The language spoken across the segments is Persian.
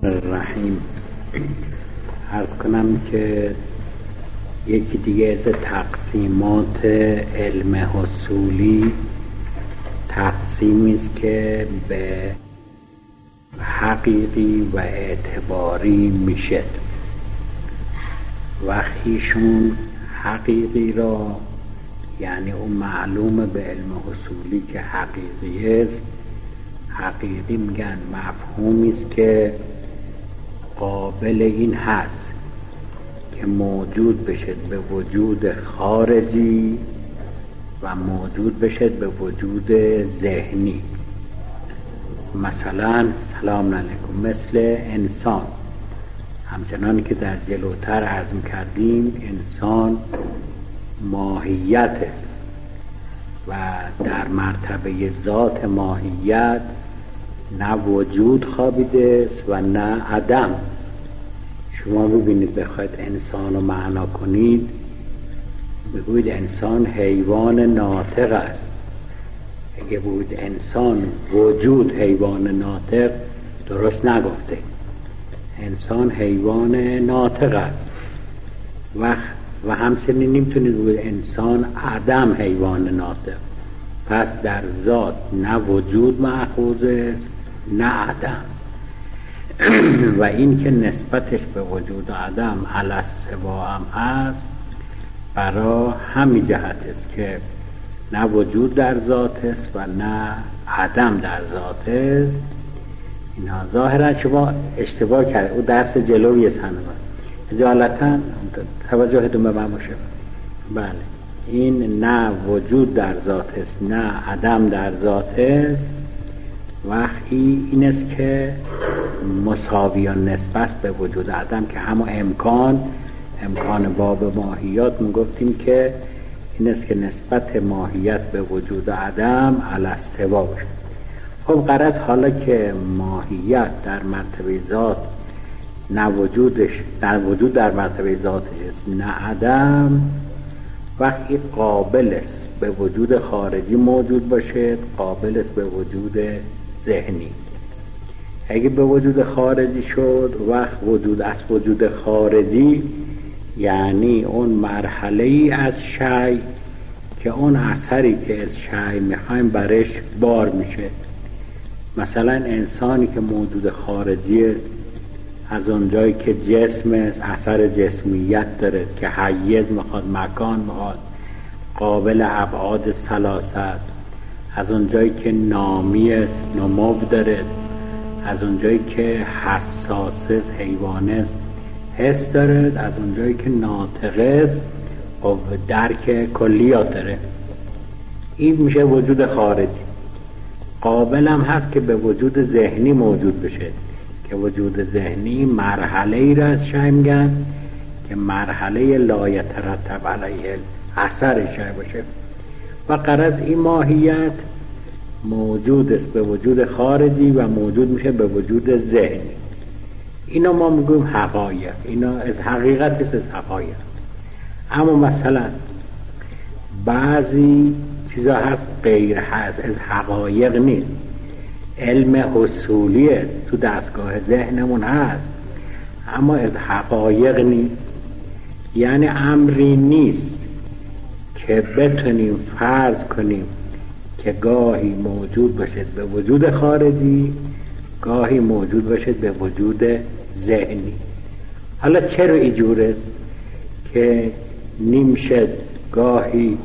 الرحیم. عرض کنم که یکی دیگه از تقسیمات علم حصولی تقسیمی است که به حقیقی و اعتباری میشه. وقتیشون حقیقی را یعنی اون معلوم به علم حصولی که حقیقی است، حقیقی میگن مفهومی است که قابل این هست که موجود بشد به وجود خارجی و موجود بشد به وجود ذهنی. مثلا سلام علیکم، مثل انسان، همچنان که در جلوتر عرض کردیم انسان ماهیت است و در مرتبه ذات ماهیت نه وجود خوابیده است و نه عدم. شما ببینید بخواید انسان رو معنا کنید بگوید انسان حیوان ناطق است. اگه بود انسان وجود حیوان ناطق، درست نگفته. انسان حیوان ناطق است و همچنین نمیتونید بگوید انسان عدم حیوان ناطق. پس در ذات نه وجود مأخوذ است نه عدم. و این که نسبتش به وجود و عدم علی السوا هم هست، برای همین جهت است که نه وجود در ذات است و نه عدم در ذات است. اینا ظاهرا شما اشتباه کرد. او درس جلوی سنه اجالتا توجهتون به من باشه. بله، این نه وجود در ذات است نه عدم در ذات است. وقتی این است که مساویان نسبت به وجود عدم، که همون امکان باب ماهیات میگفتیم که این است که نسبت ماهیت به وجود عدم علی استوا باشه. خب غرض حالا که ماهیت در مرتبه ذات نه وجودش در وجود در مرتبه ذاتش است نه عدم، وقتی قابل است به وجود خارجی موجود باشه، قابل است به وجود ذهنی. اگه به وجود خارجی شد، وقت وجود از وجود خارجی یعنی اون مرحله ای از شی که اون اثری که از شی میخوایم برش بار میشه. مثلا انسانی که موجود خارجی است، از اونجایی که جسم است، اثر جسمیت داره که حیز میخواد، مکان میخواد، قابل ابعاد ثلاثه است. از اونجایی که نامی است، نمو داره. از اونجایی که حساس است، حیوان است، حس داره. از اونجایی که ناطق است، درک کلیات داره. این میشه وجود خارجی. قابل هم هست که به وجود ذهنی موجود بشه، که وجود ذهنی مرحله ای را از شی میگن که مرحله لا یترتب علیه اثر شی باشه. و غرض این ماهیت موجود است به وجود خارجی و موجود میشه به وجود ذهنی. اینا ما میگویم حقایق. اینا از حقیقت است، از حقایق. اما مثلا بعضی چیزا هست غیر هست، از حقایق نیست، علم حصولی است، تو دستگاه ذهنمون هست اما از حقایق نیست. یعنی امری نیست که بتونیم فرض کنیم که گاهی موجود باشد به وجود خارجی، گاهی موجود باشد به وجود ذهنی. حالا چرا اینجور است که نمیشد گاهی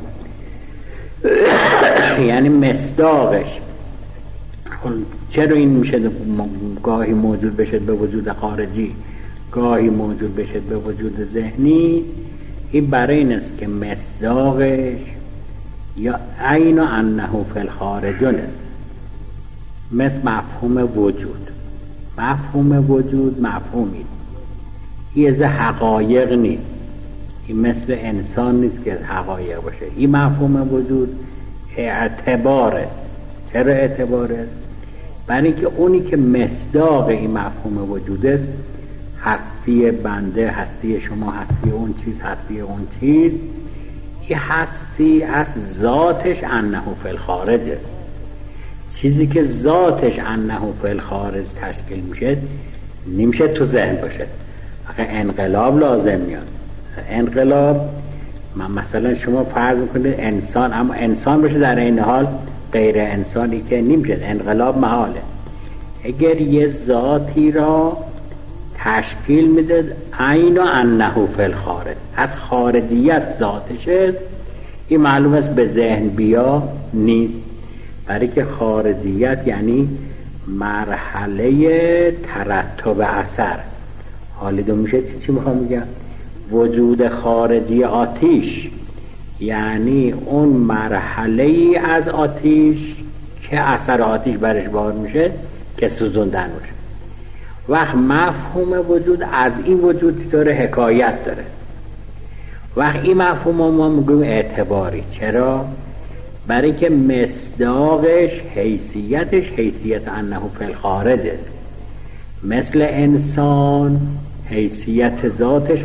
یعنی مصداقش، چرا این میشه گاهی موجود بشد به وجود خارجی، گاهی موجود بشد به وجود ذهنی؟ این برای این است که مصداقش یا عین انه فی الخارجون است. مثل مفهوم وجود. مفهوم وجود مفهومی است، این از حقایق نیست. این مثل انسان نیست که از حقایق باشه. این مفهوم وجود اعتبار است. چرا اعتبار است؟ برای اینکه اونی که مصداق این مفهوم وجود است، هستی بنده، هستی شما، هستی اون چیز، هستی اون چیز، این هستی از ذاتش انه فی الخارج است. چیزی که ذاتش انه فی الخارج تشکیل میشه نمیشه تو ذهن باشه. آخه انقلاب لازم میاد. انقلاب مثلا شما فرض میکنید انسان، اما انسان باشه در این حال غیر انسانی که نمیشه. انقلاب محاله. اگر یه ذاتی را تشکیل میده عین و انه فی الخارج، از خارجیت ذاتش است، این معلوم است به ذهن بیا نیست، برای که خارجیت یعنی مرحله ترتب اثر. حالی دو میشه چی میخوام میگم؟ وجود خارجی آتیش یعنی اون مرحله ای از آتیش که اثر آتیش برش بار میشه که سوزوندن باشه. وقت مفهوم وجود از این وجود داره حکایت داره. وقت این مفهوم ما میگویم اعتباری. چرا؟ برای که مصداقش حیثیتش حیثیت انه فی الخارج است. مثل انسان حیثیت ذاتش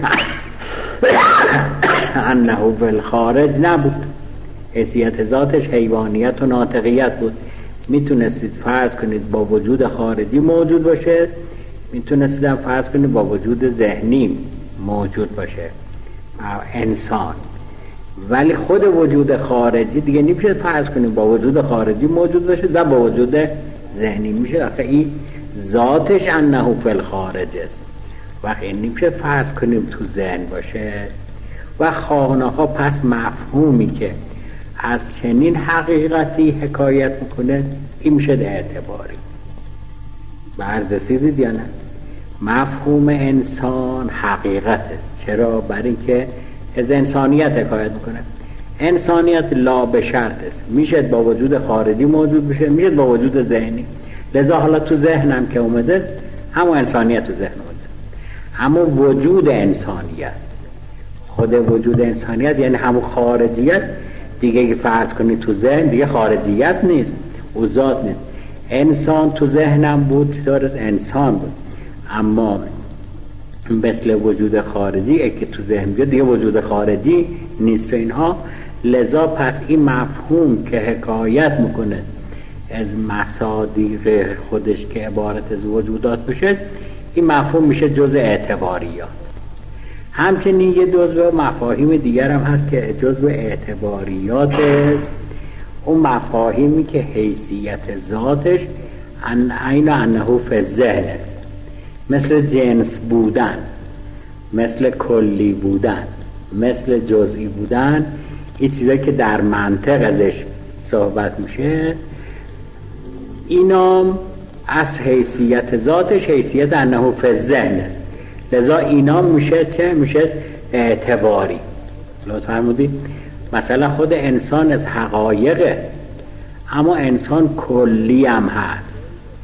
انه فی الخارج نبود، حیثیت ذاتش حیوانیت و ناطقیت بود. میتونستید فرض کنید با وجود خارجی موجود باشه، میتونستید فرض کنید با وجود ذهنی موجود باشه انسان، ولی خود وجود خارجی دیگه نمیشه فرض کنید با وجود خارجی موجود باشه و با وجود ذهنی میشه. آخه این ذاتش انه فی الخارج است. وقتی نمیشه فرض کنیم تو ذهن باشه. و خواهناها پس مفهومی که از چنین حقیقتی حکایت میکنه این میشه اعتباری. برز رسیدید یا نه؟ مفهوم انسان حقیقت است. چرا؟ برای که از انسانیت حکایت میکنه. انسانیت لا به شرط است، میشه با وجود خارجی موجود بشه، میشه با وجود ذهنی. لذا حالا تو ذهنم که اومده است همون انسانیت تو ذهن اومده، اما وجود انسانیت، خود وجود انسانیت یعنی همون خارجیت دیگه که فرض کنید تو ذهن دیگه خارجیت نیست، او ذات نیست. انسان تو ذهنم بود داره انسان بود، اما مثل وجود خارجی که تو ذهن بود دیگه وجود خارجی نیست و اینها. لذا پس این مفهوم که حکایت میکنه از مصادیق خودش که عبارت از وجودات بشه، این مفهوم میشه جزء اعتباریات. همچنین یه جزء مفاهیم دیگر هم هست که جزء اعتباریات است، اون مفاهیمی که حیثیت ذاتش عین انه فی الذهن است، مثل جنس بودن، مثل کلی بودن، مثل جزئی بودن. این چیزایی که در منطق ازش صحبت میشه اینا از حیثیت ذاتش حیثیت انه فی الذهن است. لذا اینا میشه چه؟ میشه اعتباری. لطفا فرمودید مثلا خود انسان از حقایق است، اما انسان کلی هم هست.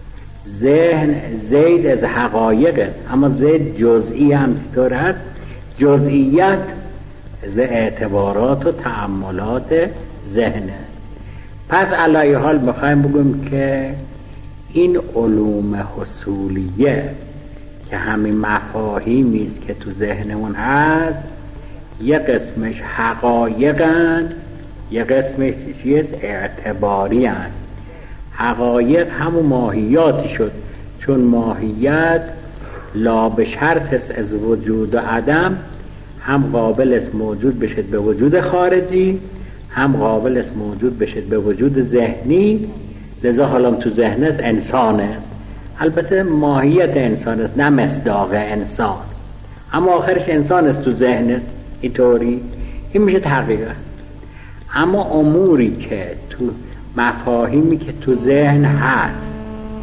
ذهن زید از حقایق است، اما زید جزئی هم چطور هست؟ جزئیت از اعتبارات و تأملات ذهنه. پس علی حال بخوایم بگیم که این علوم حصولیه که همین مفاهیمی است که تو ذهنمون هست، یه قسمش حقایقن، یه قسمش چیست؟ اعتباری هست. حقایق همون ماهیاتی شد، چون ماهیت لا به شرط است از وجود و عدم، هم قابل است موجود بشد به وجود خارجی، هم قابل است موجود بشد به وجود ذهنی. لذا حالا تو ذهن است انسان است، البته ماهیت انسان است نه مصداق انسان، اما آخرش انسان است تو ذهن است. اینطوری این میشه حقیقت. اما اموری که تو مفاهیمی که تو ذهن هست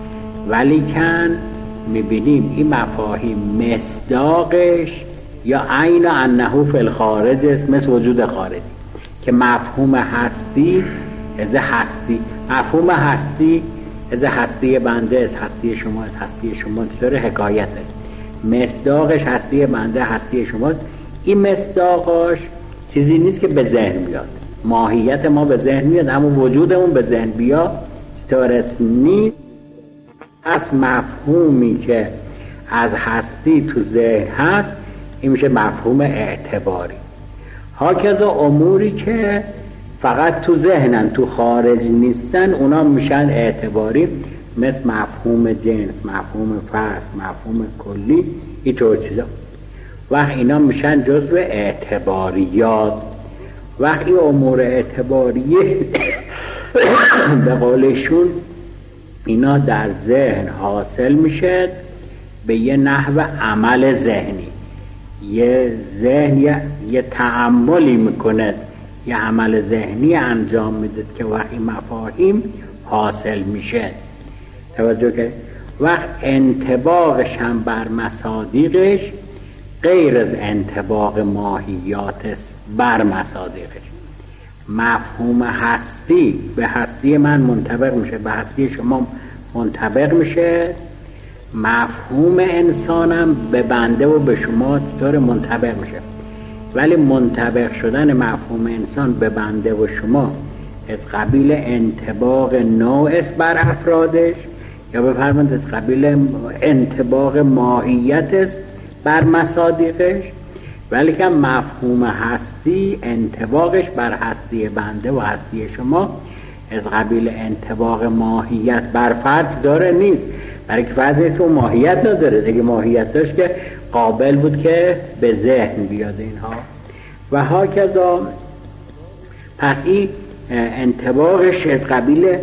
ولیکن میبینیم این مفاهیم مصداقش یا عین انه فی الخارج است، مثل وجود خارجی که مفهوم هستی از هستی، مفهوم هستی از هستی بنده، از هستی شما، از هستی شما داره حکایت داره. مصداقش هستی بنده، هستی شماست. این مصداقش چیزی نیست که به ذهن بیاد، ماهیت ما به ذهن میاد، اما وجودمون به ذهن بیاد طورست نیست. از مفهومی که از هستی تو ذهن هست این میشه مفهوم اعتباری. هاکذا اموری که فقط تو ذهنن تو خارج نیستن اونا میشن اعتباری. مثل مفهوم جنس، مفهوم فصل، مفهوم کلی، اینطور چیزا. وقت اینا میشن جزو اعتباریات. وقتی امور اعتباریه به قولشون اینا در ذهن حاصل میشه به یه نحو عمل ذهنی. یه ذهن یه تأملی میکنه، یه عمل ذهنی انجام میده که وقتی مفاهیم حاصل میشه. توجه که وقت انطباقش هم بر مصادیقش غیر از انطباق ماهیات است بر مصادیقش. مفهوم هستی به هستی من منطبق میشه، به هستی شما منطبق میشه. مفهوم انسانم به بنده و به شما چطور منطبق میشه. ولی منطبق شدن مفهوم انسان به بنده و شما از قبیل انطباق نوع است بر افرادش، یا بفرمایید از قبیل انطباق ماهیت است بر مصادیقش. ولی که مفهوم هستی انطباقش بر هستی بنده و هستی شما از قبیل انطباق ماهیت بر فرد داره نیست. برای که فرد تو ماهیت نداره. اگه ماهیت داشت که قابل بود که به ذهن بیاد اینها و هاکذا. پس این انطباقش از قبیل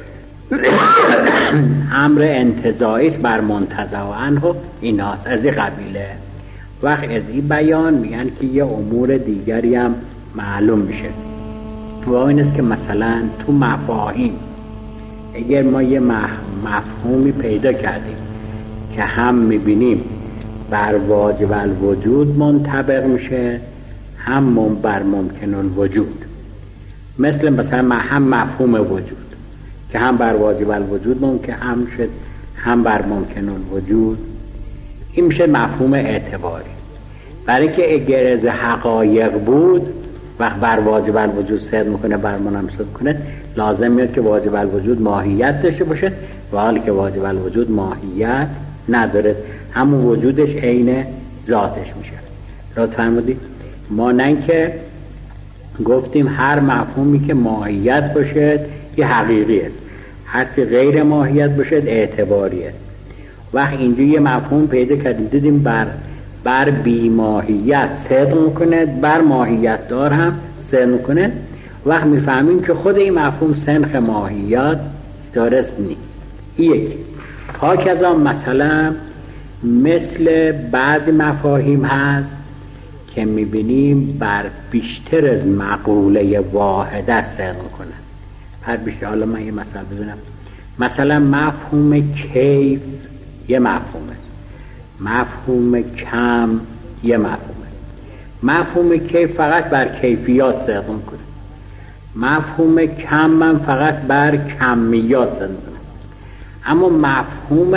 امر انتزاعی است بر منتزع عنه ایناست، از این قبیله. وقت از این بیان میگن که یه امور دیگری هم معلوم میشه و این است که مثلا تو مفاهیم اگر ما یه مفهومی پیدا کردیم که هم میبینیم بر واجب الوجود منطبق میشه، هم بر ممکن الوجود. مثلا هم مفهوم وجود که هم بر واجب الوجود ممکن هم شد، هم بر ممکن الوجود. این میشه مفهوم اعتباری. برای که اگر از حقایق بود وقت بر واجب الوجود صدق میکنه، بر منم صدق میکنه، لازم میاد که واجب الوجود ماهیت داشته باشه و حالی که واجب الوجود ماهیت نداره، همون وجودش عین ذاتش میشه. را فرمودید ما نه که گفتیم هر مفهومی که ماهیت باشه یه حقیقی است، هرچی غیر ماهیت باشه اعتباری است. وقت اینجا یه مفهوم پیدا کردیم دیدیم بر بی ماهیت صدق میکنه، بر ماهیت دار هم صدق میکنه. وقت میفهمیم که خود این مفهوم سنخ ماهیت دارست نیست. یک هاکذا مثلا مثل بعضی مفاهیم هست که میبینیم بر بیشتر از مقوله واحده صدق میکنه. هر بیشتر. حالا من یه مثال بزنم. مثلا مفهوم کیف یه مفهومه، مفهوم کم یه مفهومه. مفهوم کیف فقط بر کیفیات صدق میکنه، مفهوم کم من فقط بر کمیات صدق میکنه. اما مفهوم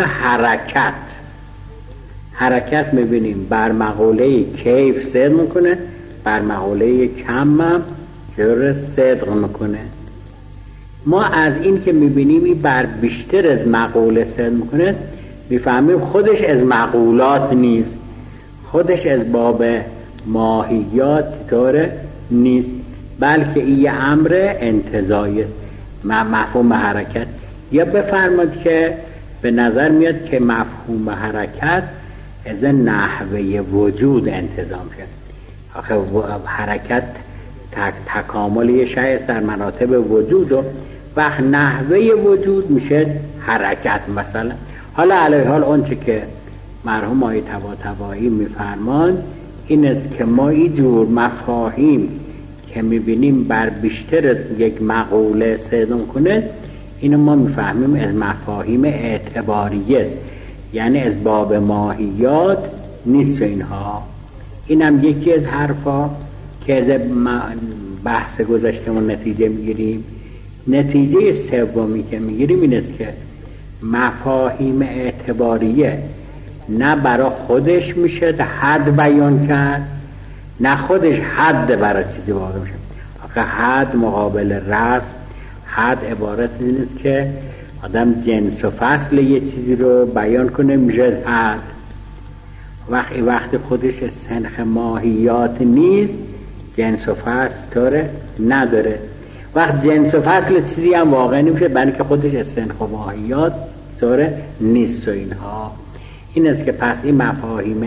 حرکت میبینیم بر مقوله کیف صدق میکنه، بر مقوله کم هم جور صدق میکنه. ما از این که میبینیم این بر بیشتر از مقوله صدق میکنه میفهمیم خودش از مقولات نیست، خودش از باب ماهیات طوره نیست، بلکه این یه امر انتزاعی است. مفهوم حرکت یا بفرمایید که به نظر میاد که مفهوم حرکت از نحوه وجود انتظام شد. آخه حرکت تکامل یه شیء است در مراتب وجود و وقت نحوه وجود میشه حرکت. مثلا حالا علیه حال اونچه که مرحوم آقای طباطبایی میفرمان این است که ما این جور مفاهیم که میبینیم بر بیشتر از یک مقوله صدق کنه، اینو ما میفهمیم از مفاهیم اعتباریه است، یعنی از باب ماهیات نیست. اینها اینم یکی از حرفا که از بحث گذشتمون نتیجه میگیریم. نتیجه سومی که میگیریم این است که مفاهیم اعتباریه نه برای خودش میشه حد بیان کرد، نه خودش حد برای چیزی واقع میشه. آخه حد مقابل رسم، حد عبارت این است که آدم جنس و فصل یه چیزی رو بیان کنه میشه حد. وقتی خودش سنخ ماهیات نیست جنس و فصل طوره نداره. وقت جنس و فصل چیزی هم واقع نمیشه برای که خودش سنخ و ماهیات اینطوره نیست و اینها. این است که پس این مفاهیم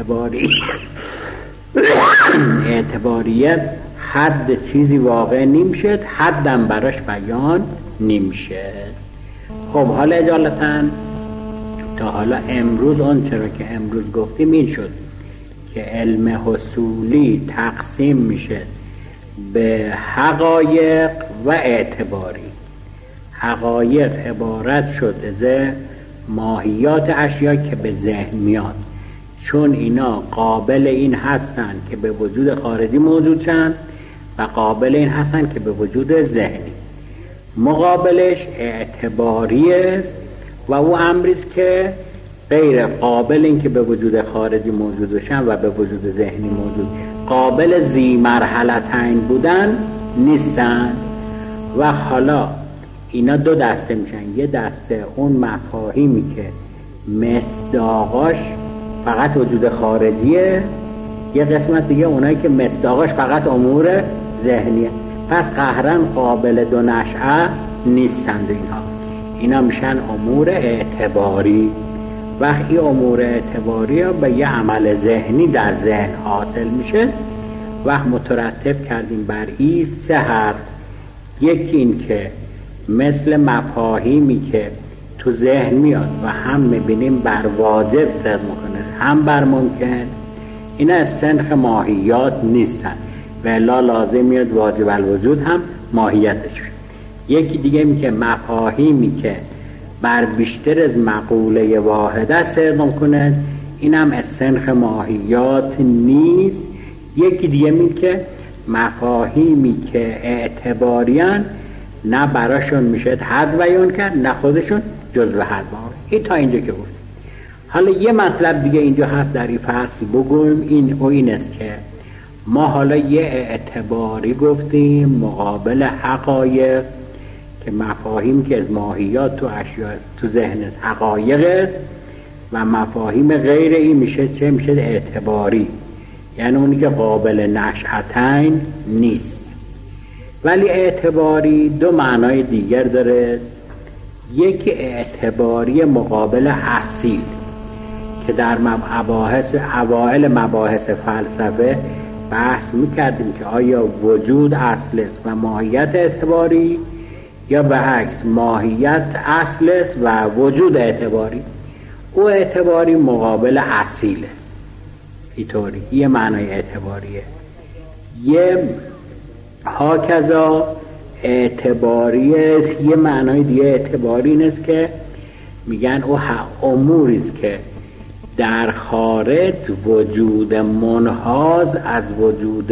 اعتباریه حد چیزی واقع نمیشد، حدم براش بیان نمیشد. خب حالا اجالتا تا حالا امروز اون چرا که امروز گفتیم این شد که علم حصولی تقسیم میشه به حقایق و اعتباری. حقایق عبارت شد از ماهیات اشیا که به ذهن میاد، چون اینا قابل این هستن که به وجود خارجی موجود شن و قابل این هستن که به وجود ذهنی. مقابلش اعتباری است و او امری است که غیر قابل این که به وجود خارجی موجود بشن و به وجود ذهنی موجود، قابل ذی مرحلتین بودن نیستن. و حالا اینا دو دسته میشن. یه دسته اون مفاهیمی که مصداقاش فقط وجود خارجیه، یه قسمت دیگه اونایی که مصداقاش فقط امور ذهنیه، پس قهرن قابل دو نشأه نیستند. اینا میشن امور اعتباری. وقتی امور اعتباری ها به یه عمل ذهنی در ذهن حاصل میشه، وقت مترتب کردیم بر این سه حرف. یکی این که مثل مفاهیمی که تو ذهن میاد و هم میبینیم بر واجب صدق میکنه هم بر ممکن، اینا از سنخ ماهیات نیستن و الا لازم میاد واجب الوجود هم ماهیتش. یکی دیگه می که مفاهیمی که بر بیشتر از مقوله واحده صدق میکنه، این هم از سنخ ماهیات نیست. یکی دیگه می که مفاهیمی که اعتباریان نه براشون میشه حد بیان کرد نه خودشون جزو حد بیان. این تا اینجا که بود. حالا یه مطلب دیگه اینجا هست در این فصل بگویم، این است که ما حالا یه اعتباری گفتیم مقابل حقایق که مفاهیم که از ماهیات تو اشیاء تو ذهن است حقایق است، و مفاهیم غیر این میشه چه میشه اعتباری، یعنی اونی که قابل نشأتین نیست. ولی اعتباری دو معنای دیگر داره. یکی اعتباری مقابل اصیل که در اوائل مباحث فلسفه بحث میکردیم که آیا وجود اصل است و ماهیت اعتباری، یا به عکس ماهیت اصل است و وجود اعتباری. او اعتباری مقابل اصیل است. اینطوری یه معنای اعتباریه. یه هاکذا اعتباری است. یه معنای دیگه اعتباری این است که میگن او اموری است که در خارج وجود منحاز از وجود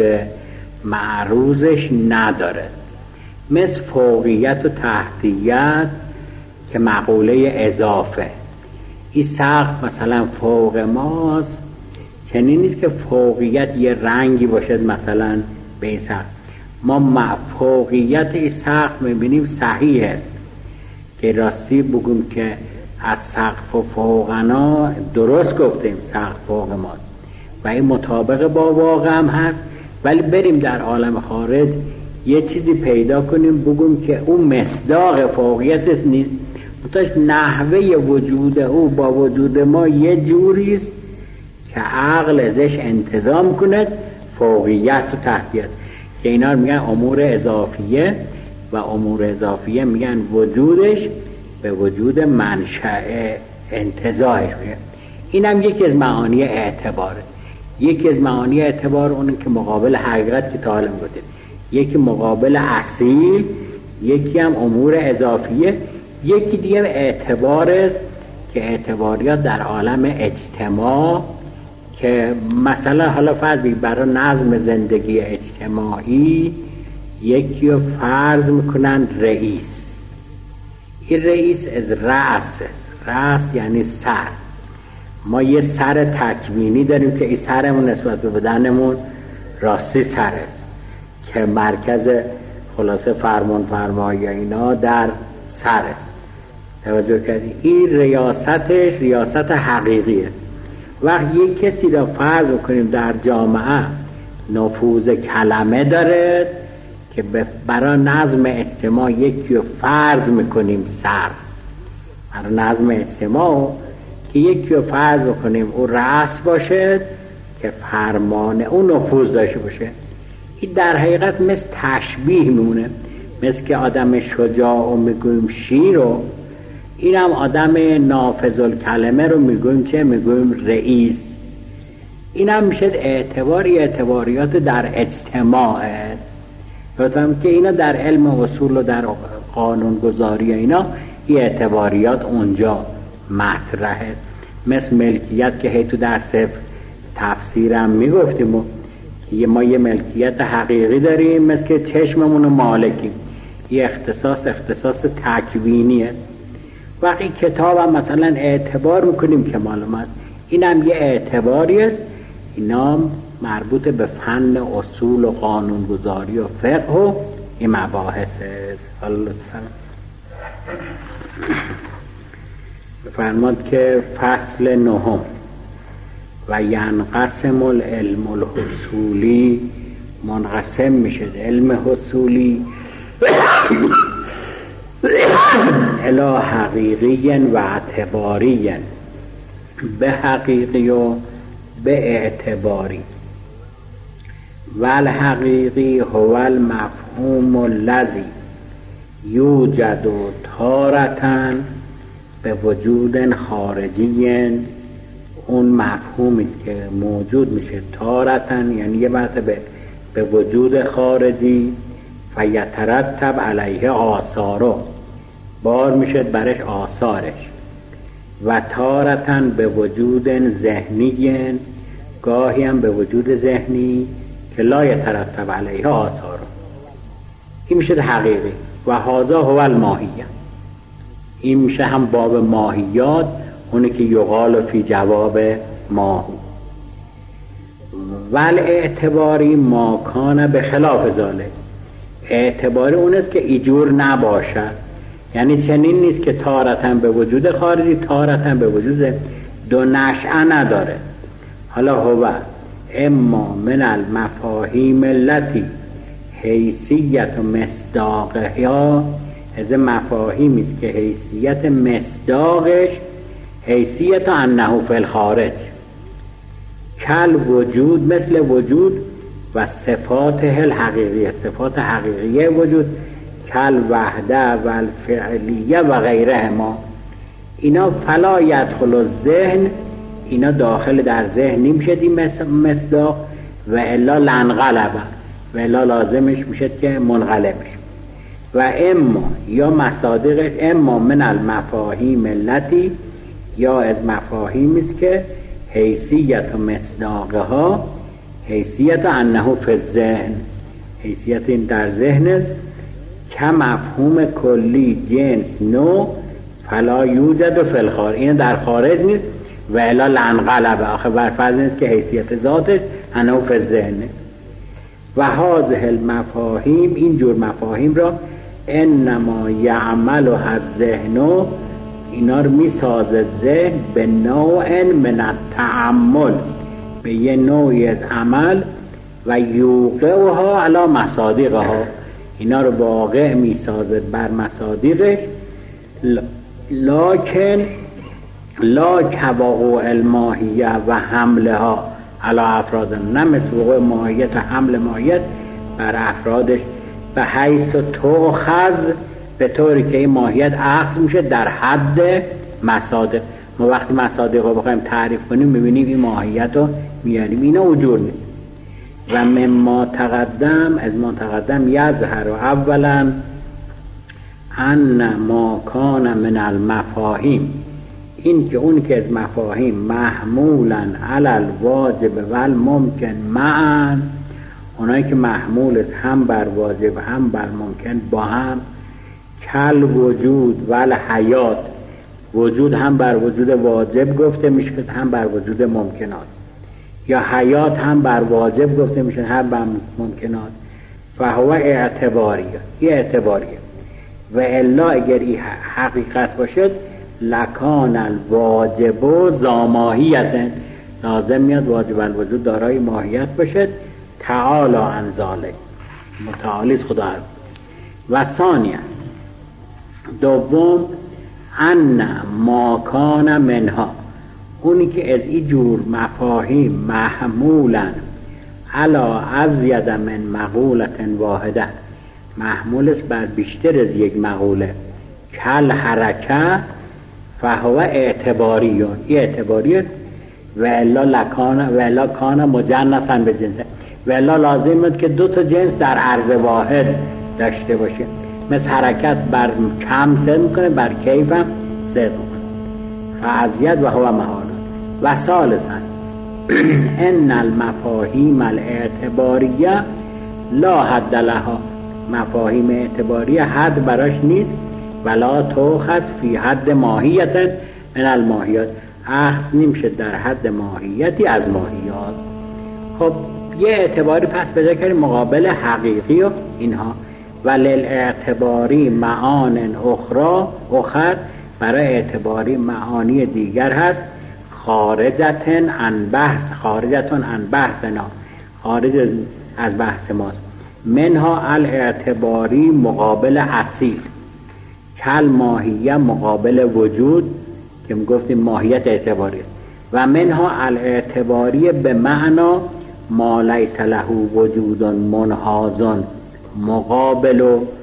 معروضش نداره، مثل فوقیت و تحتیت که مقوله اضافه. این سقف مثلا فوق ماست، چنین نیست که فوقیت یه رنگی باشد مثلا به این سقف. ما فوقیت این سقف میبینیم صحیح است که راستی بگیم که از سقف و فوقنا درست گفتیم سقف فوق ما و این مطابق با واقع هم هست. ولی بریم در عالم خارج یه چیزی پیدا کنیم بگیم که اون مصداق فوقیت نیست، متاش نحوه وجود او با وجود ما یه جوریست که عقل ازش انتظام کنه فوقیت و تحتیت، که اینا میگن امور اضافیه و امور اضافیه میگن وجودش به وجود منشأ انتزاعش. این هم یکی از معانی اعتباره. یکی از معانی اعتبار اونه که مقابل حقیقت که تا حالا گفتیم، یکی مقابل اصیل، یکی هم امور اضافیه، یکی دیگه اعتبار است که اعتباریات در عالم اجتماع که مثلا حالا فرض برای نظم زندگی اجتماعی یکی رو فرض میکنن رئیس. این رئیس از رأس است. رأس یعنی سر. ما یه سر تکوینی داریم که این سرمون نسبت به بدنمون راستی سر است که مرکز خلاصه فرمان فرمایی اینا در سر است. توجه کردی؟ این ریاستش ریاست حقیقیه. وقتی یک کسی را فرض کنیم در جامعه نفوذ کلمه داره که برای نظم اجتماع یکی رو فرض میکنیم سر، برای نظم اجتماع که یکی رو فرض بکنیم او رأس باشه که فرمان او نفوذ داشته باشه. این در حقیقت مثل تشبیه میمونه، مثل که آدم شجاع رو میگویم شیر رو، این هم آدم نافذ الکلمه رو میگویم چه؟ میگویم رئیس. این هم میشه اعتباریات در اجتماع است. گفتم که اینا در علم اصول و در قانون گذاری اینا این اعتباریات اونجا مطرح است. مثل ملکیت که هی تو درس تفسیرم میگفتیم که ما یه ملکیت حقیقی داریم، مثل که چشممون مالکیم، یه اختصاص تکوینی است. وقتی کتاب هم مثلا اعتبار میکنیم که معلوم است این هم یه اعتباری است. اینا مربوط به فن اصول و قانونگذاری و فقه و این مباحث است. لطفا بفرماد که فصل 9 و ینقسم العلم الحصولی، منقسم میشه علم حصولی الی حقیقی و اعتباری، به حقیقی و به اعتباری. والحقیقی هو المفهوم الذی یوجد تارة به وجود خارجی، اون مفهومی که موجود میشه تارة یعنی یه مرتبه به وجود خارجی، فیترتب علیه آثارو، بار میشه برش آثارش، و تارة به وجود ذهنی، گاهی هم به وجود ذهنی که لا یترتب علیه آثارو. این میشه حقیقی. و هذا هو الماهیه، این میشه هم باب ماهیات، اونی که یقال فی جواب ماهو. ول اعتباری ما کان به خلاف ذالک، اعتباری اون است که ایجور نباشد، یعنی چنین نیست که تارتن به وجود خارجی تارتن به وجود، دو نشأه نداره. حالا هو اما من المفاهیم التي حیثیت و مصداقها، از مفاهیمی است که حیثیت مصداقش حیثیت انه فی الخارج، کل وجود مثل وجود، و صفات الحقیقیه، صفات حقیقیه وجود، کل وحده و الفعلیه و غیره ما. اینا فلا یدخل الذهن، اینا داخل در ذهن نمیشه این مصداق، و الا لنقلبه، و الا لازمش میشه که منقلب بشه. و اما یا مصادیقش اما من المفاهیم التي، یا از مفاهیمی است که حیثیت و مصداقها حیثیت انه فی الذهن، حیثیت این در ذهن است، که مفهوم کلی جنس نو فلا یوجد فی الخارج، این در خارج نیست، و الا لنقلبه، آخه برفرض نیست که حیثیت ذاتش انه فی الذهن. و هذه المفاهیم، این جور مفاهیم را انما یعمل الذهن، اینا رو میسازه ذهن به نوع من التأمل، به یه نوعی از عمل، و یوقعها علی مصادیقها، اینا رو واقع میسازه بر مصادیقش، لکن لا کواقع الماهیه و حملها علی افراد، نه مثل وقوع ماهیت حمل ماهیت بر افرادش، به حیث تؤخذ، به طوری که این ماهیت اخذ میشه در حد مصادیق. ما وقتی مصادیق رو بخوایم تعریف کنیم میبینیم این ماهیت رو میاریم، اینا وجود نیست. و مما تقدم، از ما تقدم، یظهر اولا ان ما کان من المفاهیم، این که اون که از مفاهیم محمولا علی الواجب و الممکن معا، اونایی که محمول است هم بر واجب هم بر ممکن با هم، کل وجود و الحیات، وجود هم بر وجود واجب گفته میشه هم بر وجود ممکنات، یا حیات هم بر واجب گفته میشه هم بر ممکنات. فهو اعتباریه، این اعتباریه. و الا اگر این حقیقت باشد لکان الواجب و زاماهیت، لازم میاد واجب الوجود دارای ماهیت باشد، تعالی عن ذلک، متعالی خدا هست. و ثانیا دوم ان ما کان منها، اونی که از این جور مفاهیم محمولا علا ازید من مقولت واحده، محمول است بر بیشتر از یک مقوله، کل حرکه فهو اعتباریون، این اعتباری است. و الا کان مجنسا به جنسه، و الا لازم بود که دو تا جنس در عرض واحد داشته باشه. مثل حرکت بر کم صدق میکنه، بر کیف هم صدق میکنه. فعضیت و هو محال. و ثالثا ان المفاهیم الاعتباریه لا حد لها، مفاهیم اعتباریه حد براش نیست. ولا تؤخذ فی حد ماهیت من الماهیات، اخذ نمیشه در حد ماهیتی از ماهیات. خب یه اعتباری پس بذار کنیم مقابل حقیقی و اینها. وللاعتباری معان اخر، برای اعتباری معانی دیگر هست. خارجتن عن بحثنا، خارج از بحث ماست. منها الاعتباری مقابل اصیل، کل ماهیه مقابل وجود که میگفتیم ماهیت اعتباری است. و منها الاعتباری به معنا ما لیس له وجود منحاز، مقابل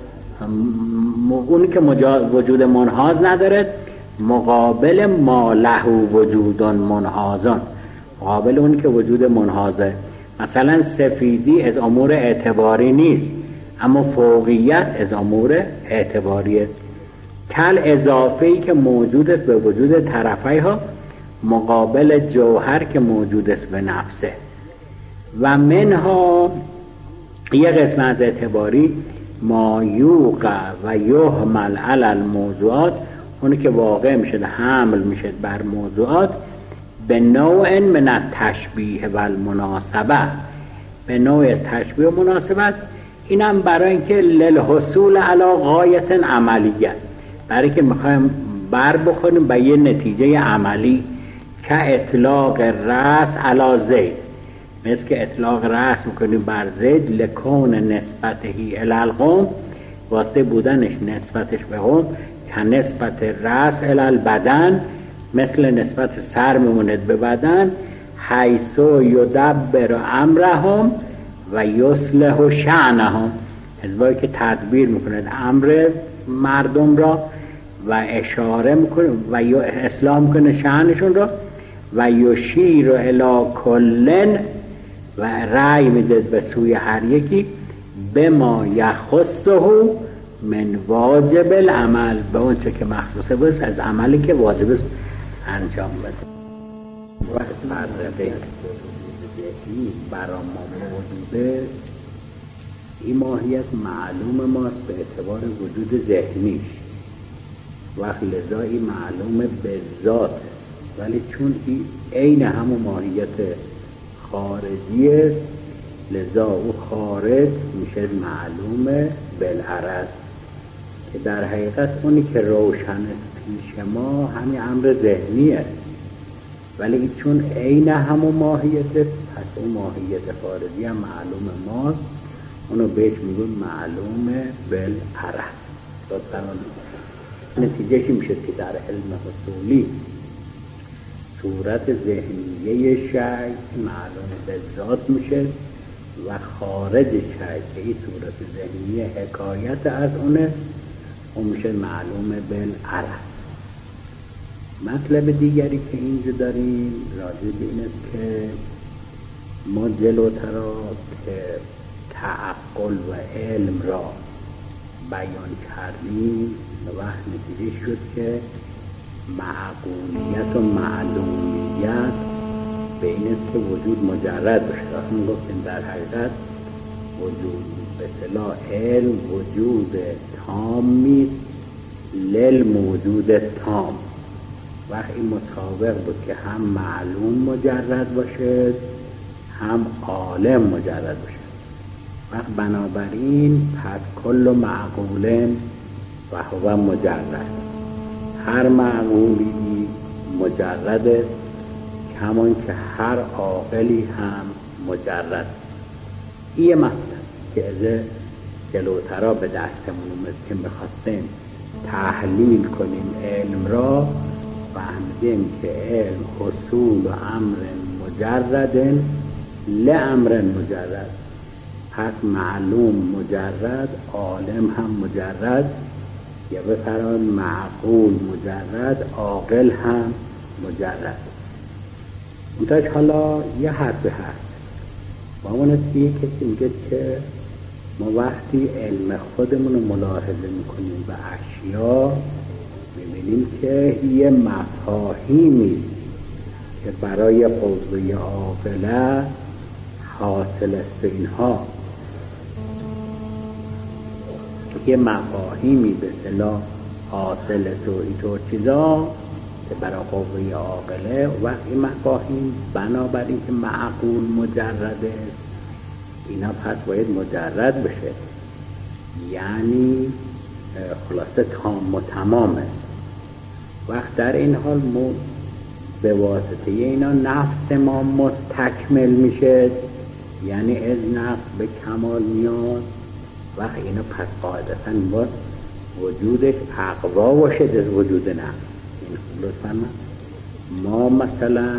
اون که وجود منحاز نداره، مقابل ما له وجود منحاز، مقابل اون که وجود منحازه. مثلا سفیدی از امور اعتباری نیست، اما فوقیت از امور اعتباریه. کل اضافه‌ای که موجود است به وجود طرفه ها، مقابل جوهر که موجود است به نفسه. و منها یک قسم از اعتباری ما یوقع و یحمل علی الموضوعات، اونی که واقع میشه حمل میشه بر موضوعات، به نوع من التشبیه و المناسبه، به نوع از تشبیه و مناسبت. اینم برای اینکه للحصول علی غایت عملیه، برای که میخوایم بر بخوریم به یه نتیجه عملی، که اطلاق رأس علی زید، مثل که اطلاق رأس میکنیم بر زید، لکون نسبتهی الی القوم، واسطه بودنش نسبتش به قوم، که نسبت رأس الی البدن، مثل نسبت سر میموند به بدن. حیثو یدبر امرهم و یصلح شأنهم، حزبایی که تدبیر میکند امر مردم را و اشاره میکنه و اصلاح میکنه شأنشون را. و یشیر الی کلن، و رأی میده به سوی هر یکی، بما یخصه من واجب العمل، به اون چه که مخصوصه باشه از عملی که واجب است انجام بده. و فرقه برای ما موجوده، این ماهیت معلوم ماست به اعتبار وجود ذهنیش، وقت لذا این معلوم به ذات، ولی چون این عین همون ماهیت خارجیه، لذا او خارج میشه معلوم بالعرض، که در حقیقت اونی که روشن پیش ما همین امر ذهنیه، ولی چون عین همون ماهیت، پس اون ماهیت خارجی هم معلوم ماست، اونو بهش میگون معلوم بالعرض. نتیجهش میشه که در علم حصولی صورت ذهنیه شیء معلوم به ذات میشه و خارج شیء که این صورت ذهنیه حکایت از اونه، اون میشه معلوم بالعرض. مطلب دیگری که اینجا داریم راجع به این است که ما جلوتر که تعقل و علم را بیان کردیم و نتیجه شد که معقولیت و معلومیت به این است که وجود مجرد باشه. اصلا گفتیم در حقیقت وجود به اصطلاح علم وجود تامیست للموجود تام، وقتی مطابق بود که هم معلوم مجرد باشه هم عالم مجرد باشه. وقت بنابراین پس کل معقول و هو مجرد، هر معقولی مجرده، همون که هر عاقلی هم مجرد. این مطلب که از جلوترا به دستمون اومد که میخواستیم تحلیل کنیم علم را، فهمیدیم که علم حصول و امر مجرد لامر مجرد. پس معلوم مجرد، عالم هم مجرد، یا بفرمان معقول مجرد، عاقل هم مجرد. منتهاش حالا یه حرف هست با اون یه کسی میگه که ما وقتی علم خودمون رو ملاحظه میکنیم و اشیا میبینیم که یه مفاهیمی که برای قوه عاقله حاصل است. اینها یه مفاهیمی به اصطلاح حاصل است و اینطور چیزا که برای قوه عاقله، و این مفاهیم بنابراین که معقول مجرده اینا پس باید مجرد بشه، یعنی خلاصه تام و تمامه. وقت در این حال به واسطه اینا نفس ما مستکمل میشه، یعنی از نفس به کمال میاد. وقت اینا پس قاعدتا باید وجودش اقوا باشه از وجود نفس. این لطفا ما مثلا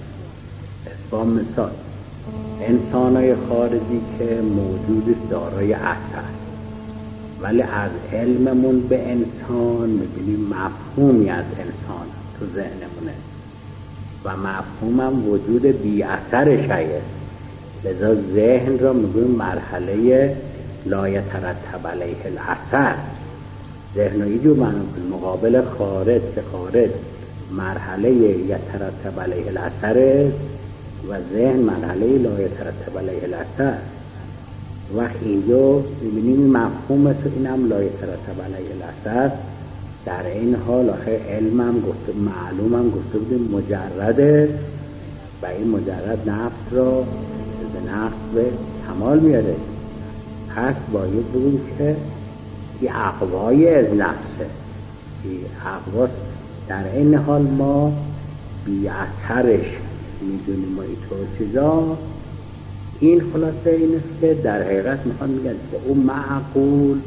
با مثال انسانای خارجی که موجود دارای اثر، ولی از علممون به انسان میبینیم مفهومی از انسان تو ذهنمونه و مفهومم وجود بی اثر شیء، لذا ذهن را میگویم مرحله لا یترتب علیه الاثر. ذهن رو یه جور مقابل خارج که خارج مرحله یترتب علیه الاثر و ذهن مرحله لا یترتب علیه الاثر. و اینجا میبینیم مفهوم تو اینم لا یترتب علیه الاثر. در این حال آخه علمم گفته، معلومم گفته بودیم مجرده و این مجرد نفس را به نفس به کمال میاره. پس باید بگیم که این اقوای از نفسه، این اقواست. در این حال ما بی اثرش میدونیم و اینطور چیزا. این خلاصه اینه که در حقیقت میخوان میگن که اون معقول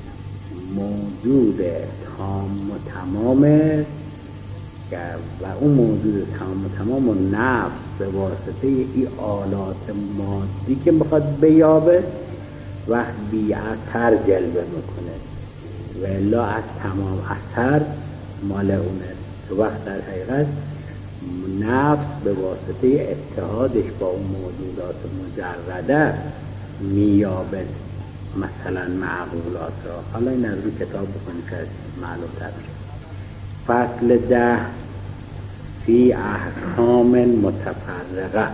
موجود تام و تمامه و اون موجود تام و تمام و نفس به واسطه این آلات مادی که میخواد بیابه وقت بی اثر جلوه میکنه و الا از تمام اثر مال اونه. وقت در حقیقت نفس به واسطه اتحادش با اون موجودات مجرده میابد مثلا معقولات را. حالا این از روی کتاب بکنید که معلوم تر بشه. فصل 10 فی احکام متفرقه،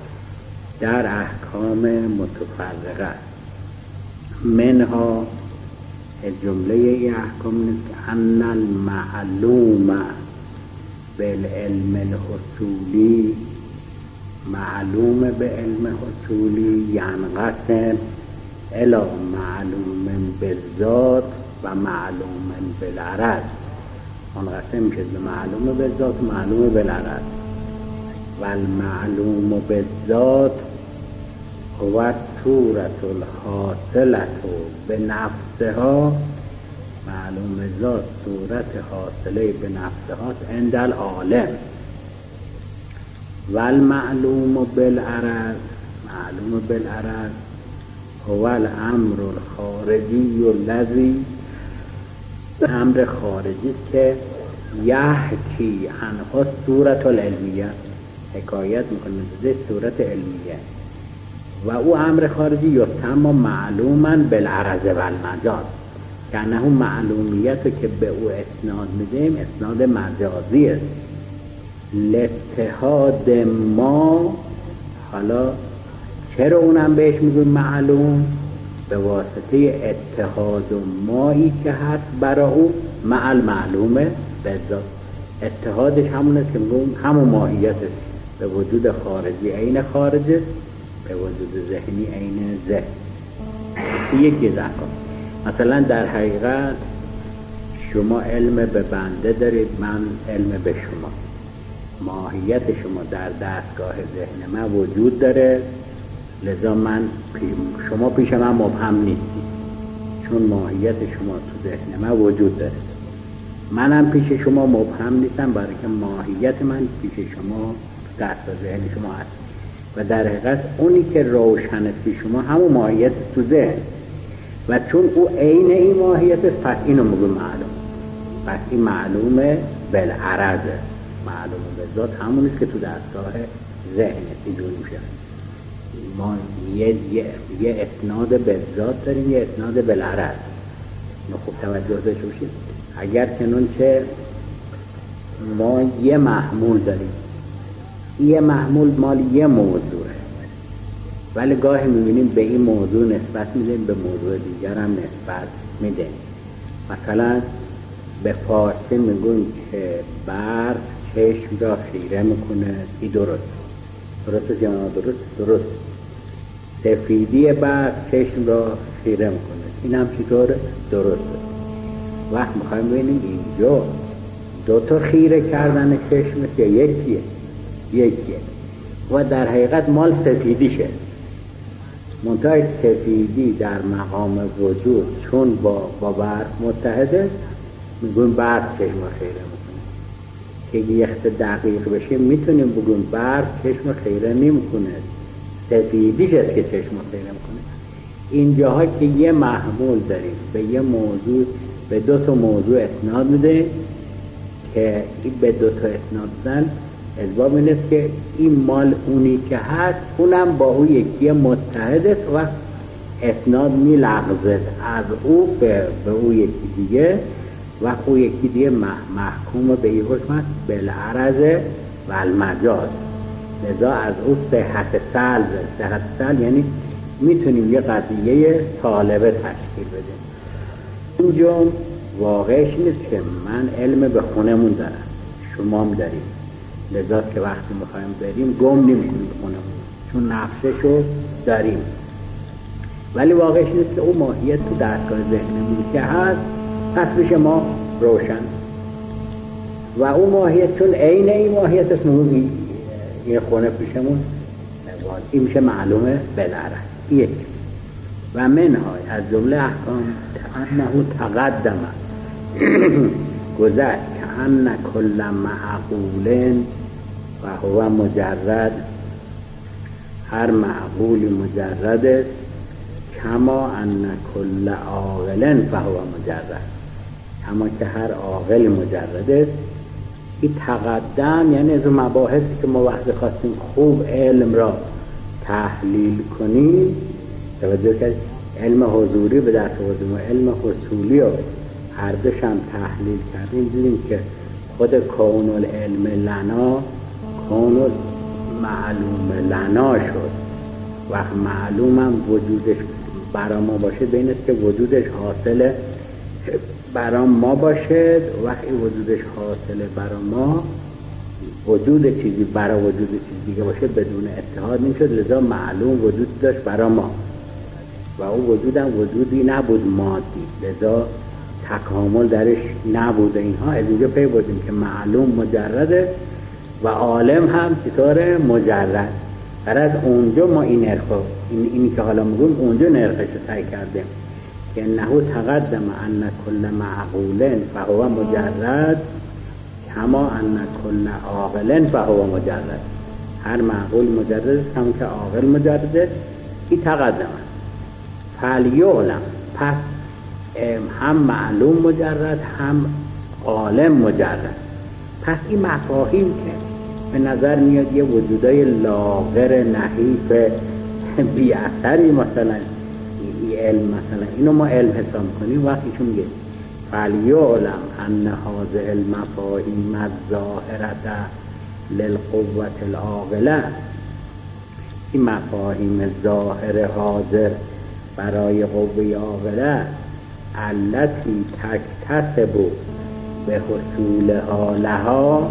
در احکام متفرقه. منها جمله این احکام نیست که ان المعلوم بالعلم الحصولی، معلوم به علم حصولی ینقسم الی معلوم بالذات و معلوم بالعرض. منقسم میشه به معلوم بالذات و معلوم بالعرض. و المعلوم بالذات هو صورت الحاصلت به نفسها، معلوم ذات صورت حاصله به نفسها عند العالم. و المعلوم بالعرض، معلوم بالعرض هو الامر الخارجی الذی، امر خارجی است که یحکی عنه صورت العلمیه، حکایت میکنه به صورت علمیه. و او امر خارجی یسمى معلوما بالعرض و المجاز، که انه معلومیت که به او اسناد میدیم اسناد مجازی است. لاتحاد ما، حالا چرا اونم بهش میگویم معلوم؟ به واسطه اتحاد مایی که هست برای او مع المعلومه بالذات. اتحادش همونه که میگویم همون ماهیت است. به وجود خارجی عین خارج است، به وجود ذهنی عین ذهن. یکی ذکر مثلا در حقیقت شما علم به بنده دارید، من علم به شما. ماهیت شما در دستگاه ذهن من وجود داره، لذا شما پیش من مبهم نیستی، چون ماهیت شما تو ذهن من وجود داره. منم پیش شما مبهم نیستم، برای که ماهیت من پیش شما دست و ذهن شما هست و در حقیقت اونی که روشن است پیش شما همون ماهیت تو ذهن و چون او عین این ماهیت است پس اینو میگه معلوم. پس این معلومه بالعرضه، معلومه به ذات همون است که تو دستگاه ذهن اینجوری میشه. ما یه اسناد به ذات داریم، یه اسناد بالعرض. خوب توجه داشته باشید. اگر چنانچه ما یه محمول داریم، یه محمول مال یه موضوعه، ولی گاهی میبینیم به این موضوع نسبت میدیم، به موضوع دیگر هم نسبت میدیم. مثلا به فارسی میگون که برق چشم را خیره میکنه، این درست یا درست. سفیدی برق چشم را خیره میکنه، این هم چطور درسته. وقت میخوایم ببینیم اینجا دو تا خیره کردن چشمه یا یکیه و در حقیقت مال سفیدیشه. منتها سفیدی در مقام وجود چون با برق متحده میگویم برق چشم خیره میکنه. که یه خط دقیق بشه میتونیم بگویم برق چشم خیره نمیکنه، سفیدیش است که چشم خیره میکنه. اینجاها که یه محمول داریم به یه موضوع، به دو تا موضوع اسناد میده که این به دو تا اسناد دادن اسباب این است که این مال اونی که هست اونم با او یکی متحد است و اسناد میلغزد از او به او یکی دیگه و او یکی دیگه محکوم به این حکم است بالعرض و المجاز. لذا از او صحت سلب یعنی میتونیم یه قضیه طالبه تشکیل بدیم. اینجا واقعش نیست که من علم به خونمون دارم، شما هم داریم، لذا که وقتی میخوایم بریم گم نمیکنیم خونمون چون نقششو داریم. ولی واقعش نیست که اون ماهیت تو دستگاه ذهنمون که هست پس بشه ما روشن و اون ماهیت چون عین این ماهیت است میگیم این خونه پیشمون این میشه معلومه بالعرض. یک و منهای از جمله احکام انه تقدم گذشت که ان کل معقول و هو مجرد، هر معقولی مجرد است، کما ان کل عاقل فهو مجرد، کما که هر عاقل مجرد است. این تقدم یعنی از مباحثی که ما وقتی خواستیم خوب علم را تحلیل کنیم، توجه کنید علم حضوری به دست آوردیم و علم حصولی رو هر دوش هم تحلیل کردیم، دیدیم که خود کون العلم لنا کون معلوم لنا شد. وقت معلوم هم وجودش برای ما باشه بین است که وجودش حاصل برای ما باشد. وقتی وجودش حاصل برای ما، وجود چیزی برای وجود چیزی دیگه باشه بدون اتحاد نمیشد. لذا معلوم وجود داشت برای ما و اون وجود هم وجودی نبود مادی، لذا تکامل درش نبود. اینها از اینجا پی بودیم که معلوم مجرده و عالم هم چطوره مجرد. برای از اونجا ما این اینی که حالا میگم اونجا نرخش رو طی کردیم که انه تقدم ان کل معقول فهو مجرد کما ان کل عاقل فهو مجرد. هر معقول مجرد است هم که عاقل مجرد است. این تقدم فلیعلم، پس هم معلوم مجرد هم عالم مجرد. پس این مفاهیم که به نظر میاد یه وجودای لاغر نحیف بی اثری، مثلا این علم، مثلا اینو ما علم حساب کنیم وقتی چون میگه فلیعلم ان هذه المفاهیم الظاهرة للقوة العاقلة، این مفاهیم ظاهر حاضر برای قوه عاقله التي تکتسب به حصولها لها،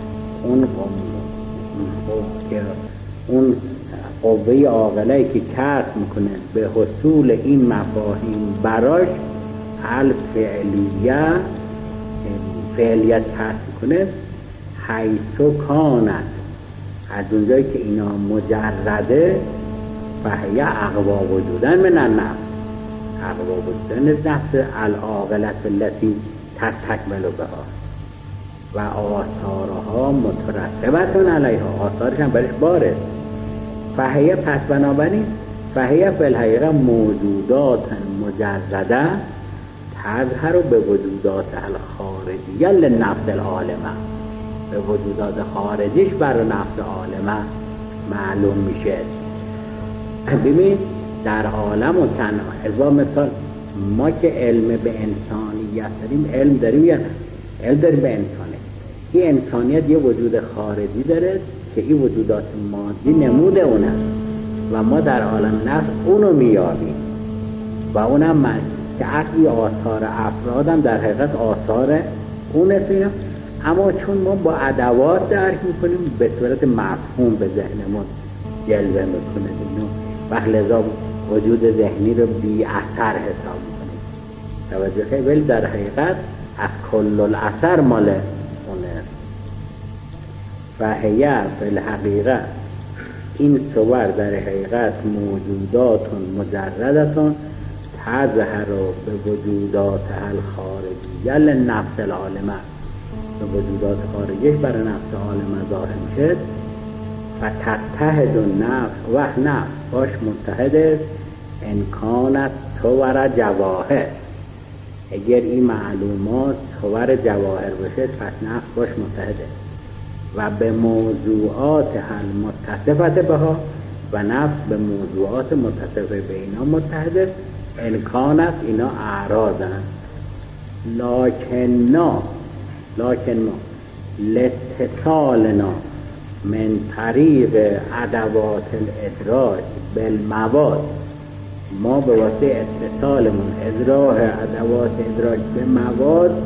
اون قوه عاقله که کسب میکنه به حصول این مفاهیم براش الفعلیه، فعلیت کسب کنه، حیث کانت، از اونجایی که اینا مجرده، فهی اقوا وجودن من النفس، اقوا وجودن از نفس العاقلت التي تستکمل بها و آثارها مترتبتون علیها، آثارش هم برش باره. فهیه پس بنابراین فهیه فی الحقیقه موجودات مجرده تظهر به وجودات الخارجیه لنفس العالمه، به وجودات خارجیش بر نفس عالمه معلوم میشه. ببین در عالم و کنه مثال ما که علم به انسانیت داریم، علم داریم یا علم داریم به انسانیت. این انسانیت یه وجود خارجی داره که این وجودات مادی نمود اونه و ما در عالم نفس اونو میابیم و اونم من که اصلی آثار افرادم در حقیقت آثار اونه سویم، اما چون ما با ادوات درک میکنیم به صورت مفهوم به ذهنمون جلوه میکنه و لذا وجود ذهنی رو بی اثر حساب میکنیم. توجه خیلی ولی در حقیقت از کل الاثر مال اونه. فهیه فی الحقیقه این صور در حقیقت موجودات مجردتون تظهر به وجودات الخارجیه لنفس العالمه، به وجودات خارجیش برای نفس عالمه ظاهر میشه. و تتحد النفس و نفس باش متحد است امکانت صور جواهر، اگر این معلومات صور جواهر باشه پس نفس باش متحده و به موضوعات هل متصفت بها و نفس به موضوعات متصفه به اینا متحده. امکانت اینا اعراضن لکن ما لاتصالنا من طریق ادوات الادراک بالمواد، ما به واسطه اتصالمون ادراک ادوات ادراک به مواد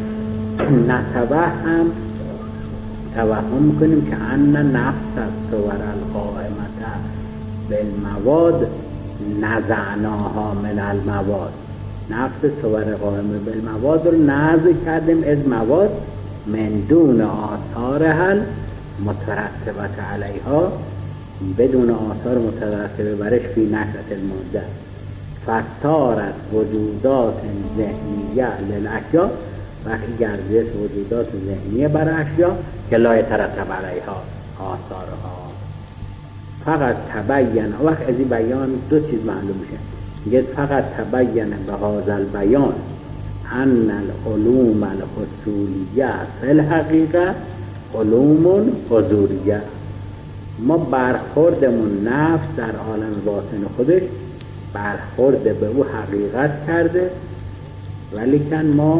توهم میکنیم که ان نفس صور القائمت بالمواد نزعناها من المواد، نفس صور قائمه بالمواد رو نزع کردیم از مواد من دون آثار حل مترتبت علیها، بدون آثار مترتبه برش فی نشأة الماده. فصارت وجودات ذهنیه للاشیاء، وقتی گردش وجودات ذهنیه برای اشیاء که لا یترتب علیها آثارها. فقط تبین، وقت از این بیان دو چیز معلوم میشه، میگه فقط تبین به هذا البیان ان العلوم الحصولیه فی الحقیقه علوم حضوریه. ما برخوردمون نفس در عالم باطن خودش برخورد به او حقیقت کرده، ولی کن ما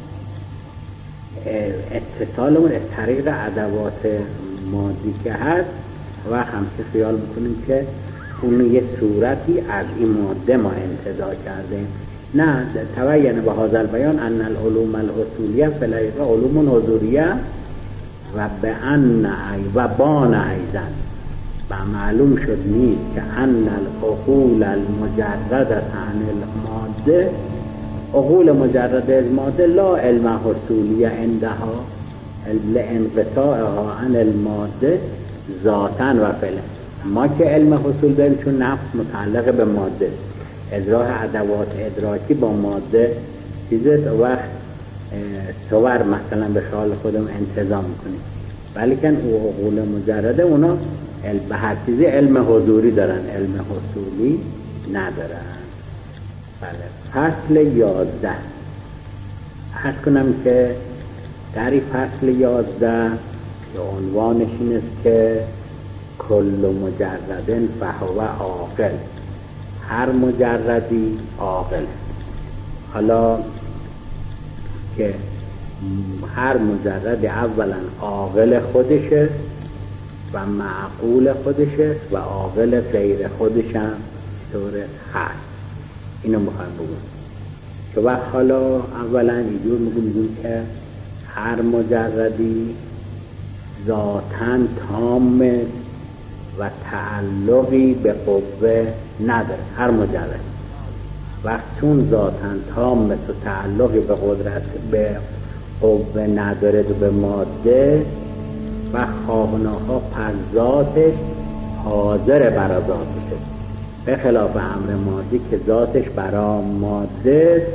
اتصالمون از طریق ادوات مادی که هست و همچه خیال میکنیم که اون یه صورتی از این ماده ما انتزاع کردیم. نه، تبین به هذا البیان ان العلوم الحصولیه فی الحقیقه علوم حضوریه و به ان و بان ایضا و معلوم شد نیست که ان العقول المجرده عن الماده، عقول مجرده از ماده لا علم حصولیه عندها لانقطاعها عن الماده ذاتا و فعلا. ما که علم حصول داریم چون نفس متعلق به ماده، از راه ادوات ادراکی با ماده چیزت وقت صور مثلا به خیال خودم انتظام میکنیم، ولی کن او عقول مجرده اونا به هر چیزی علم حضوری دارن، علم حصولی ندارن. بله. فصل 11 عرض کنم که در این فصل 11 که عنوانش این است که کل مجردن فهو عاقل، هر مجردی عاقل. حالا که هر مجرد اولا عاقل خودشه و معقول خودشه و عاقل غیر خودش هم طور هست. اینو میخوایم بگم که وقت حالا اولا اینجور میگیم که هر مجردی ذاتاً تام و تعلقی به قوه نداره. هر مجرد وقت چون ذاتاً تام و تعلقی به قدرت به قوه نداره و به ماده و خواهناها پس ذاتش حاضر برا ذاتشه، به خلاف امر مادی که ذاتش برا ماده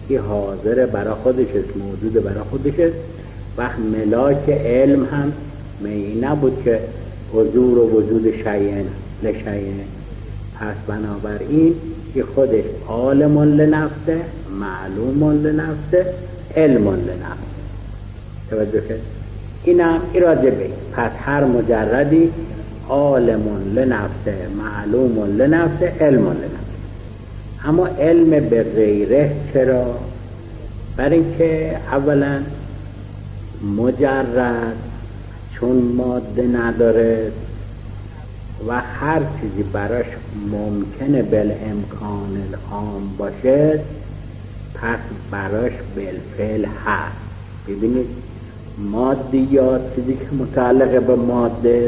این حاضر برای خودش است، موجود برای خودش است. وقت ملاک علم هم می نبود که حضور و وجود شیئن لشیئن. پس بنابراین که خودش عالم لنفسه، معلوم لنفسه، علم لنفسه. توجه کرد؟ اینم ایراده بی. پس هر مجردی عالم لنفسه، معلوم لنفسه، علم لنفسه. اما علم به غیره چرا؟ برای اینکه اولا مجرد چون ماده نداره و هر چیزی براش ممکنه بالامکان العام باشه، پس براش بالفعل هست. ببینید مادیات، چیزی که متعلق به ماده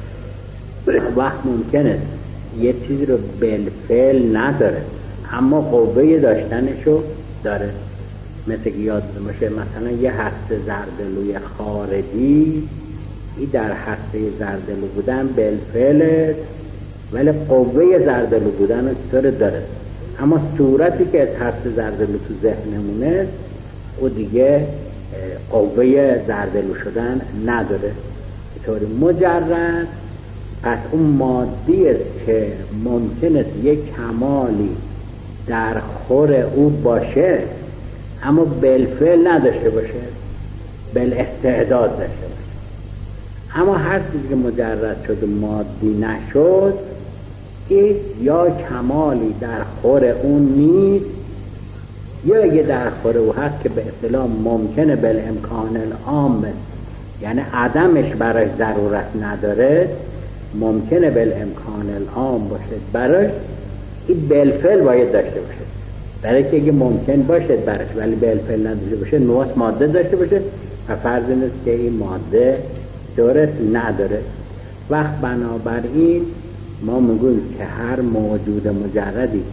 وقت ممکنه یه چیزی رو بالفعل نداره اما قوه داشتنشو داره. مثل که یاد باشه مثلا یه هسته زردلوی خارجی، این در هسته زردلو بودن بالفعل، ولی قوه زردلو بودن رو چطور داره، اما صورتی که از هسته زردلو تو ذهنمونه او دیگه قوه زردلو شدن نداره. طوری مجرد پس اون مادی است که ممکن است یک کمالی در خور او باشه اما بالفعل نداشته باشه، بالاستعداد داشته باشه. اما هر چیزی که مجرد شد مادی نشد، این یا کمالی در خور اون نیست، یا اگه در خور او هست که به اصطلاح ممکنه بالامکان العام، یعنی عدمش برای ضرورت نداره، ممکنه بالامکان العام باشه براش، این بالفعل باید داشته باشه. برای که اگه ممکن باشه براش ولی بالفعل نداشته باشه، نواس ماده داشته باشه و فرض نیست که این ماده درست نداره. وقت بنابراین ما میگویم که هر موجود مجردی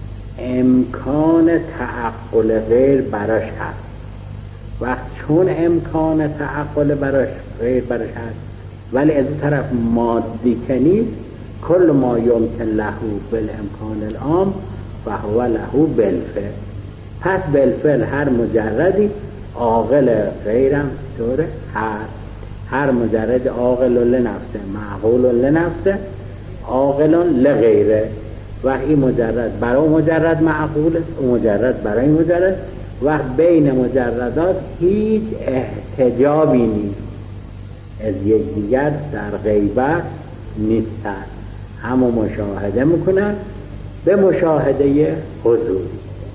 امکان تعقل غیر براش هست. وقت چون امکان تعقل براش غیر براش هست ولی از اون طرف مادی که نیست، کل ما یمکن له بالامکان العام و هو له بالفعل. پس بالفعل هر مجردی عاقل غیرم طوره هست. هر مجرد عاقل لنفسه، معقول لنفسه، عاقل لغیره. و این مجرد برای مجرد معقول است، اون مجرد برای مجرد. و بین مجردات هیچ احتجابی نیست، از یکدیگر در غیبت نیستن، اما مشاهده میکنن به مشاهده حضور.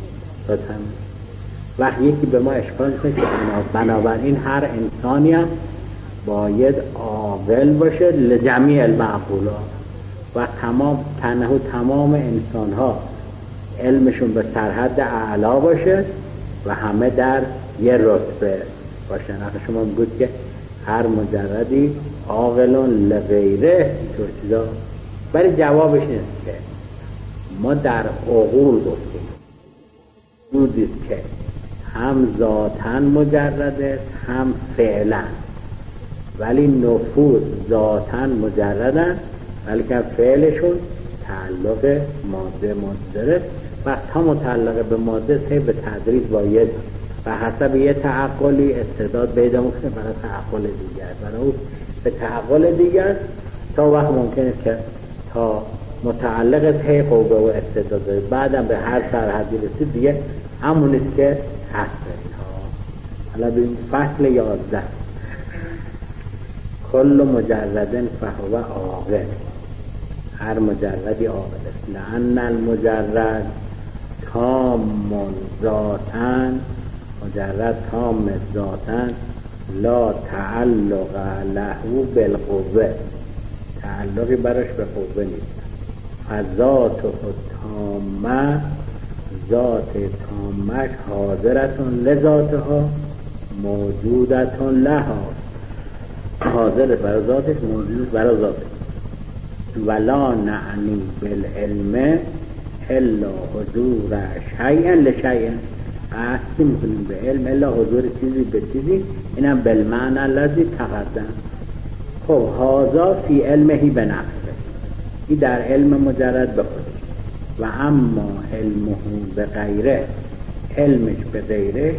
وقت یکی به ما اشکال کنه که بنابراین هر انسانی هم باید عاقل باشه لجمیع المعقولات و تمام انسان ها علمشون به سرحد اعلا باشه و همه در یه رتبه باشن. آخه شما میگوید که هر مجردی عاقلون لغیره اینطور چیزا، ولی جوابش نیست که ما در عقول گفتیم بودید که هم ذاتن مجرد است هم فعلا، ولی نفوذ ذاتن مجردن ولی که فعلشون تعلق ماده داره و تا متعلق به ماده سی به تدریج باید و حسب یه تعقلی استعداد پیدا میکنه برای تعقل دیگر، برای او به تعقل دیگر تا وقت ممکنه که تا متعلق تی قوه و استعداد داره، بعدم به هر سرحدی رسید دیگه همونیست که هست. حالا ببین فصل 11 کل مجردن فهو عاقل، هر مجردی عاقل است. لأن المجرد تام ذاتن، مجرد تام ذاتن لا تعلق له بالقوه، تعلقی براش به قوه نیست. فذات تامه، ذات تامش حاضرتون لذاتها موجودتون لها، حاضر برای ذاتش موجود برای ذاتش. ولا نعنی بالعلم الا حضور شیئا لشیئا، قصدی میکنیم به علم الا حضور چیزی به چیزی، اینم بالمعنی الذی تقدم. خب هذا فی علمه بنفسه، این در علم مجرد به خودش. و اما علمه به غیره، علمش به غیرش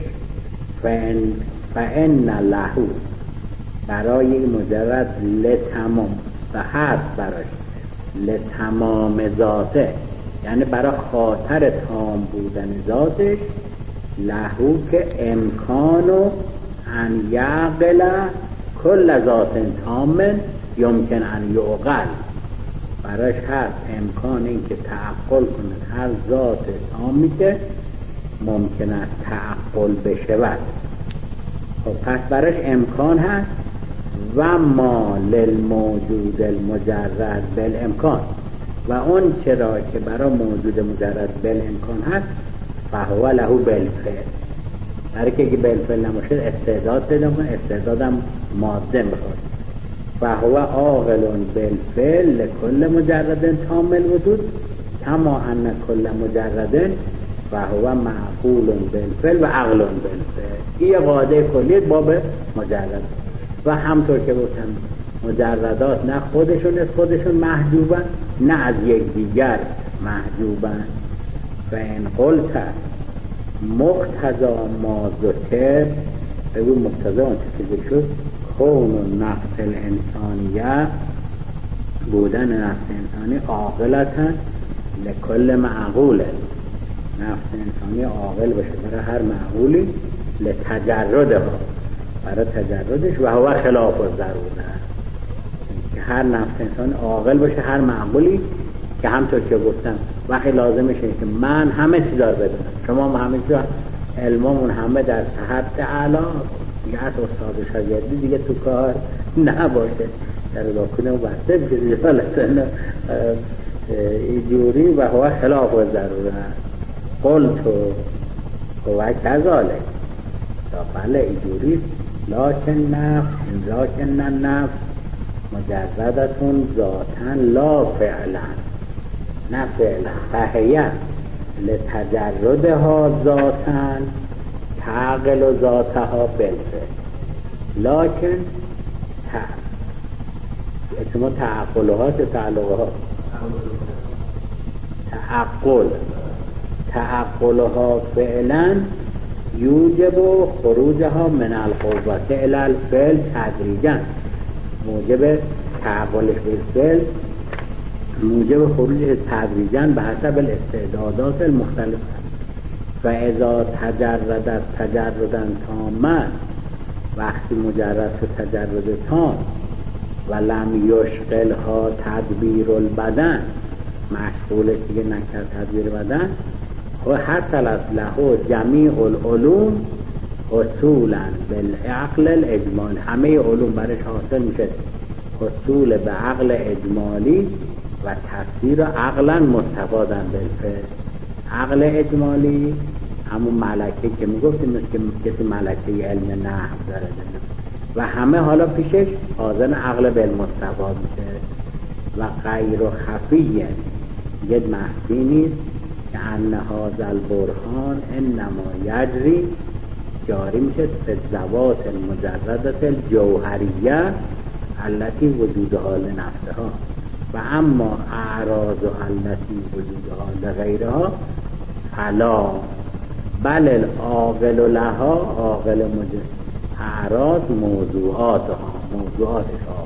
فإن له برای این مجرد لتمام و هست براش لتمام ذاته، یعنی برای خاطر تام بودن ذاتش، لهو که امکانو ان یعقل کل ذات تام یمکن ان یعقل، براش هست امکان این که تعقل کنه هر ذات تامی که ممکن است تعقل بشود. خب پس براش امکان هست و ما للموجود المجرد بالامکان، و اون چرا که برای موجود مجرد بالامکان هست فهو له بالفعل، برای که بالفعل نموشد استعداد پیدا کنه، استعدادم ماده میخواد. فهو عاقل بالفعل لکل مجرد تام الوجود کما ان کل مجرد فهو معقول بالفعل و عقل بالفعل. این قاعده کلی باب مجرد. و همطور که گفتم مجردات نه خودشون محجوبن، نه از یک دیگر محجوبن. و این قلت مقتضا ما ذکر، بگو مقتضا اون چیزی که شد کون نفس الانسانیه، بودن نفس انسانی عاقلتن لکل معقوله، نفس انسانی عاقل باشه برای هر معقولی، لتجرده ها برای تجردش، و هو خلاف ضروره، که هر نفس انسان عاقل باشه هر معقولی، که همطور که گفتم وقتی لازمشه که من همه چیز دار بدونم، شما همه چیز علممون همه در حد اعلی دیگه، از استاد شاگردی دیگه تو کار نباشه، در داکنه و بسته بشه اینجوری، و هو خلاف ضروره. قلتو هو کذالک، بله اینجوری، لکن النفس مجردتون ذاتن لا فعلا، نه فعلا، فهیه لتجردها ذاتن تعقل ذاتها بالفعل، لکن اسمه تعقلها چه تعلقها؟ تعقلها فعلا یوجب خروجها من القوة الى الفعل تدریجا، موجب تعقلش بالفعل موجب خروج تدریجا به حسب الاستعدادات المختلفه. و اذا تجردت تجردا تاما، وقتی مجرد شد تجرد تام، و لم یشغلها تدبیر البدن، مشغولش دیگه نکرد تدبیر بدن، و حصلت له جمیع العلوم حصولا بالعقل الاجمالی، همه علوم برش حاصل میشه حصول به عقل اجمالی و تفسیر عقلا مستفادن بالفعل. عقل اجمالی همون ملکه که میگفتیم که کسی ملکه علم نحو داره و همه حالا پیشش حاضر عقل بالمستفاد میشه. و غیر خفیه یه مخفی نیست که ان هذا البرهان انما یجری، جاری میشه به ذوات المجردة الجوهریه التي وجودها لنفسها، و اما اعراض التي وجودها لغیرها فلا، بل العاقل لها عاقل اعراض موضوعاتها، موضوعاتها